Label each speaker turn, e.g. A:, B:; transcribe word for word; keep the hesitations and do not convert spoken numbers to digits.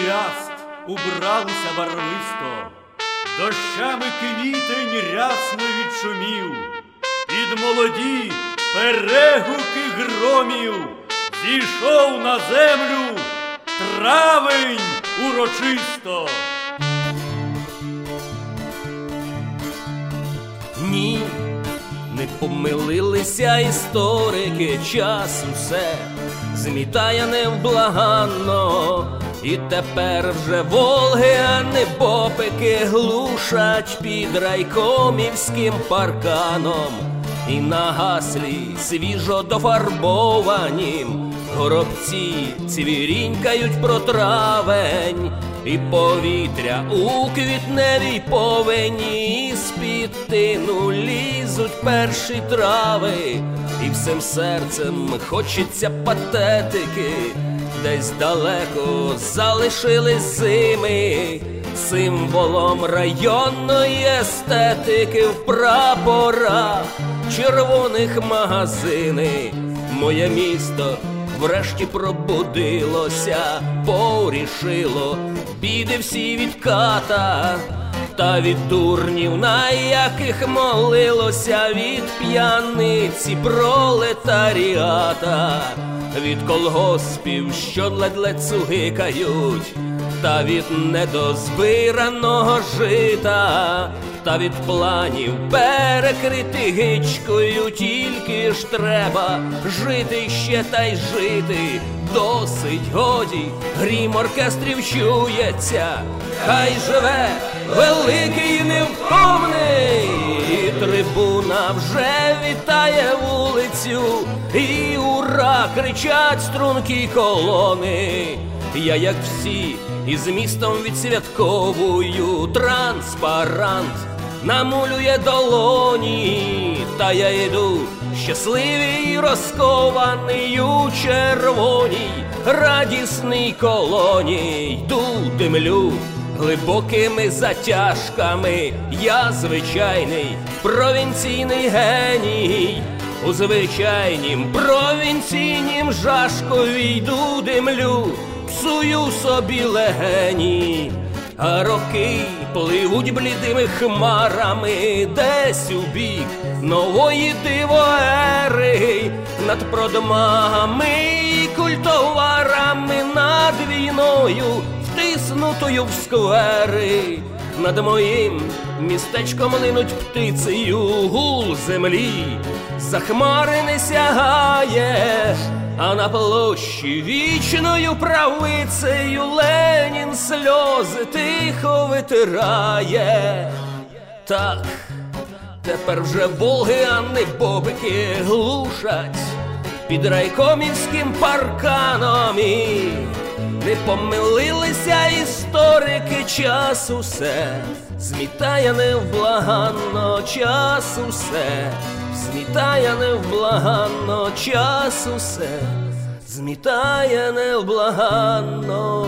A: ряст убралися барвисто, дощами квітень рясно відшумів, під молоді перегуки громів зійшов на землю травень урочисто.
B: Ні, не помилилися історики, час усе змітає невблаганно. І тепер вже Волги, а не попики глушать під райкомівським парканом. І на гаслі свіжо дофарбованім горобці цвірінькають про травень. І повітря у квітневій повені, і з-під тину лізуть перші трави. І всім серцем хочеться патетики, десь далеко залишились зими. Символом районної естетики в прапорах червоних магазини. Моє місто врешті пробудилося, порішило біди всі від ката. Та від дурнів, на яких молилося, від п'яниці пролетаріата, від колгоспів, що ледь-ледь цугикають, та від недозбираного жита, та від планів, перекритих гичкою. Тільки ж треба жити ще та й жити. Досить, годі, грім оркестрів чується. Хай живе великий невтомний, і трибуна вже вітає вулицю, і ура кричать стрункі колони. Я, як всі, із містом відсвятковую, транспарант намулює долоні. Та я йду щасливий, розкований у червоній радісній колоні. Йду, димлю глибокими затяжками, я звичайний провінційний геній. У звичайнім провінційнім жашкові йду, димлю, псую собі легені. А роки пливуть блідими хмарами десь у бік нової дивоери, над продмагами і культоварами, над війною, втиснутою в сквери. Над моїм містечком линуть птицею, гул землі за хмари не сягає. А на площі вічною правицею Ленін сльози тихо витирає. Так, тепер вже Волги, а не бобики глушать під райкомівським парканом. І не помилилися історики, час усе змітає невблаганно, час усе змітає невблаганно, час усе змітає невблаганно.